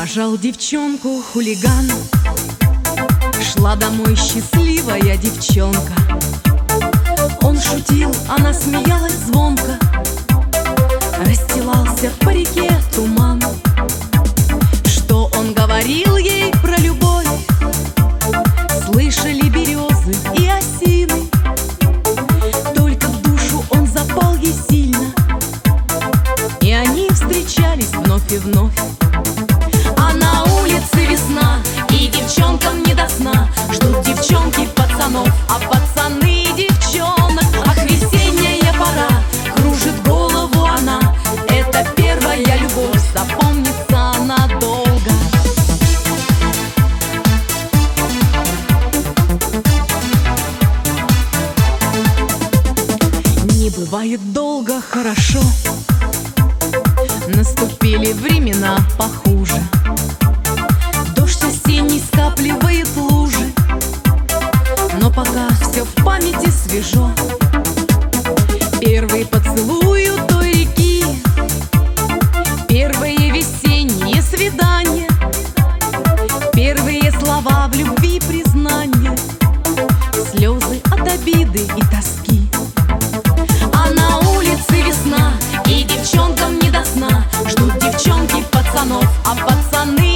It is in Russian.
Обожал девчонку хулиган, шла домой счастливая девчонка. Он шутил, она смеялась звонко, расстилался по реке туман. Что он говорил ей про любовь, слышали березы и осины. Только в душу он запал ей сильно, и они встречались вновь и вновь. А на улице весна, и девчонкам не до сна. Ждут девчонки пацанов, а пацаны девчонок. Ах, весенняя пора, кружит голову она. Это первая любовь, запомнится надолго. Не бывает долго хорошо, наступили времена похуже. Дождь осенний скапливает лужи, но пока все в памяти свежо. Первый поцелуй у той реки, первые весенние свидания, первые слова в любви признания, слезы от обиды и тоски. А на улице весна, и девчонкам не до сна. Ждут девчонки пацанов, а пацаны